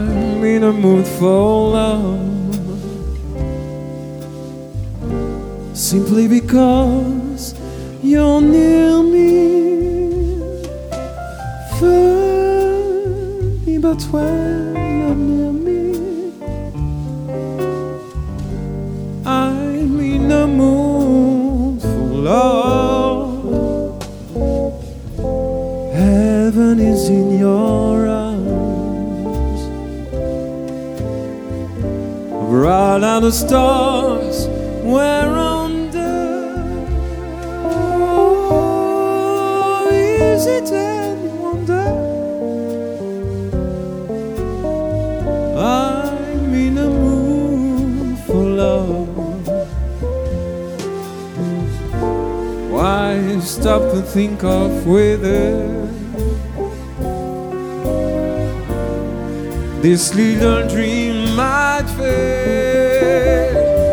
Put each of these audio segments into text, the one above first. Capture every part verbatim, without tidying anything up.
I'm in a mood for love, simply because you're near me. Funny, but when you're near me, I'm in a mood for love. Heaven is in your arms. Bright are the stars we're under. Oh, is it any wonder I'm in a mood for love? Why stop to think of whether this little dream might fade?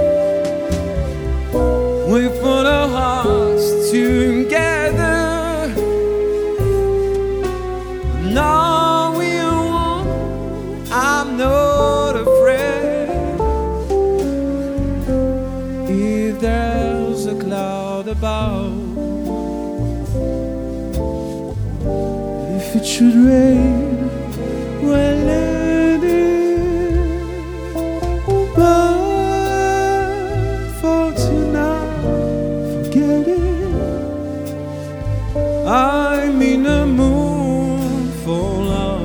We put our hearts together. Now we are one. I'm not afraid. If there's a cloud above, if it should rain, well, let it. But for tonight, forget it. I'm in a mood for love.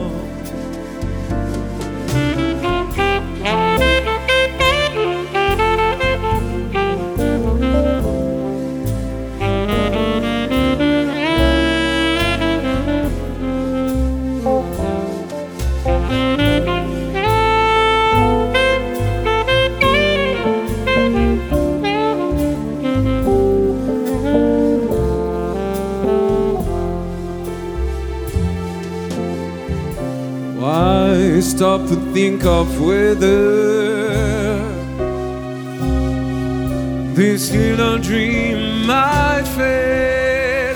Why stop to think of whether this little dream might fade?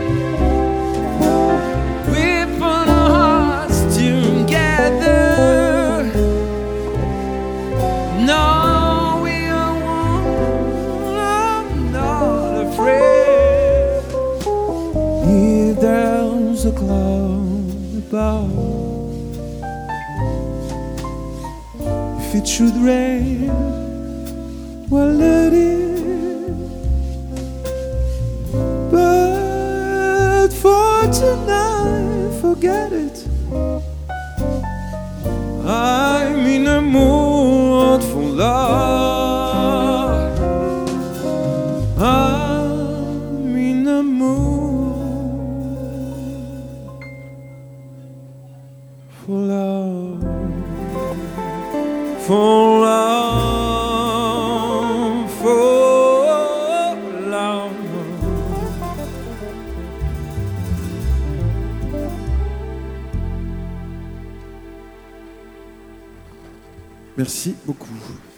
We put our hearts together. Now we are one. I'm not afraid. If there's a cloud above, if it should rain, well, let it. But for tonight, forget it. I'm in a mood for love. I'm in a mood for love. For love, for love. Merci beaucoup.